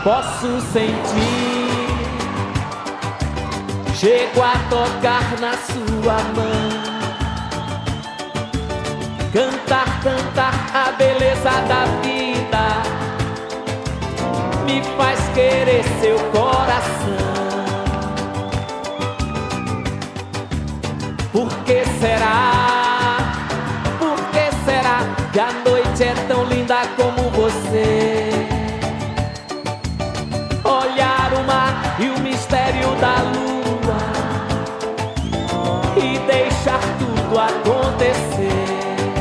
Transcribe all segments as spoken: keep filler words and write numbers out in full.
posso sentir. Chego a tocar na sua mão, cantar, cantar a beleza da vida, me faz querer seu coração. Por que será? Por que será que a noite é tão linda como você? Olhar o mar e o mistério da lua e deixar tudo acontecer.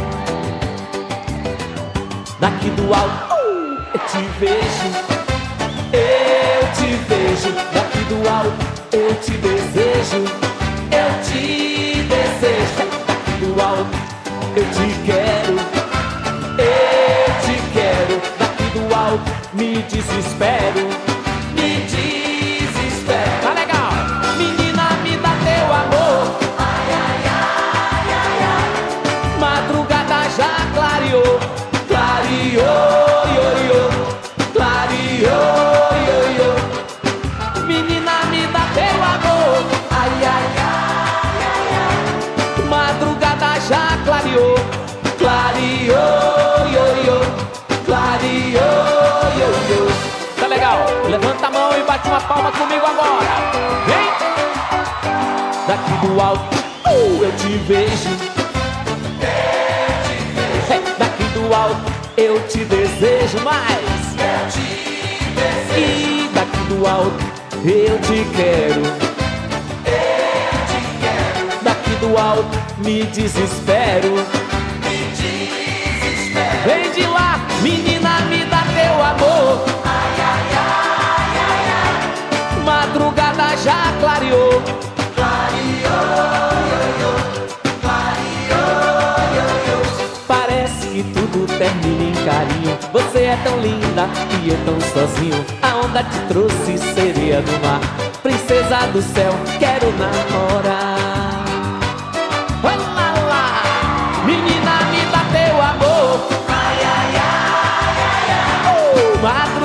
Daqui do alto uh, eu te vejo, eu te vejo. Daqui do alto eu te desejo, eu te desejo. Daqui do alto eu te quero, eu te quero. Daqui do alto me desespero, me desespero. Tá legal? Menina, me dá teu amor. Ai, ai, ai, ai, ai. Madrugada já clareou, clareou, io, io. Clareou, io, io. Menina, me dá teu amor. Ai, ai, ai, ai, ai. Madrugada já clareou, clareou, io, io. Clareou, io, io. Tá legal? Levanta a mão e bate uma palma comigo agora. Vem! Daqui do alto uh, eu te vejo, eu te vejo. É, daqui do alto eu te desejo mais, eu te desejo. E daqui do alto eu te quero, eu te quero. Daqui do alto me desespero, me desespero. Vem de lá, menina, me dá teu amor. Ai, ai, ai, ai, ai. Madrugada já clareou, clareou, io, io. Clareou, io, io. Parece que tudo termina em carinho. Você é tão linda e eu tão sozinho. A onda te trouxe, sereia do mar, princesa do céu, quero namorar. Olá lá, menina, me dá teu amor. Ai, ai, ai, ai, ai. Uh, madrugada